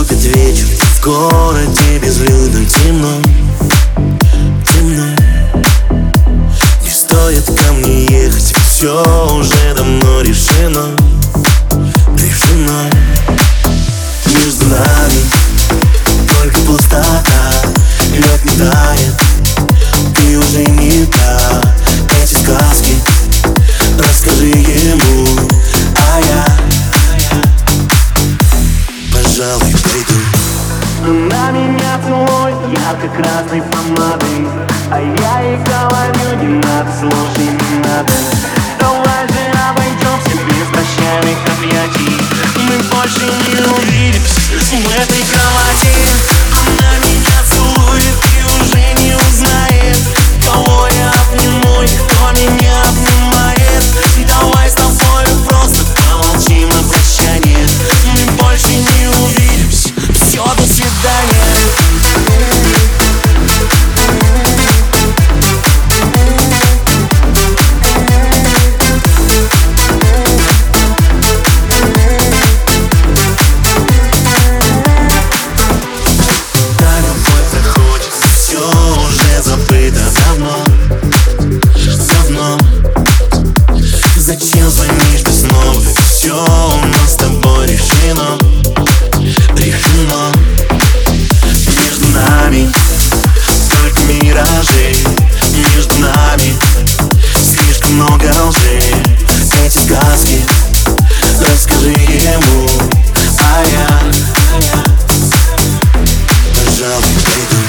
Наступит вечер в городе безлюдном, темно, темно. Не стоит ко мне ехать, все уже давно решено, решено. Между нами только пустота, лед не тает, ты уже не та. Эти сказки расскажи ему, а я, пожалуй, пойду. Она меня целует ярко-красной помадой, а я ей говорю: не надо, слушай, не надо. Давай же обойдемся без прощальных объятий. Мы больше не увидимся в этой кровати. Она меня целует и уже не узнает, кого я обниму и кто меня обнимает. Давай с тобой просто помолчим на прощание. Мы больше не увидимся, все, до свидания. Зачем звонишь ты снова? Все у нас с тобой решено, решено. Между нами только миражи, между нами слишком много лжи. Эти сказки расскажи ему, а я, пожалуй, пойду.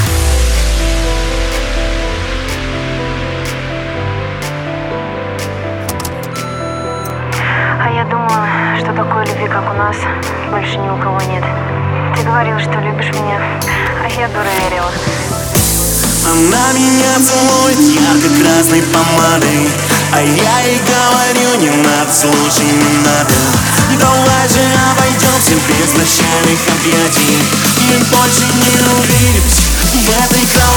А я думала, что такой любви, как у нас, больше ни у кого нет. Ты говорил, что любишь меня, а я дура верила. Она меня целует ярко-красной помадой, а я ей говорю: не надо, слушай, не надо. Давай же обойдемся без прощальных объятий. Мы больше не увидимся в этой кровати.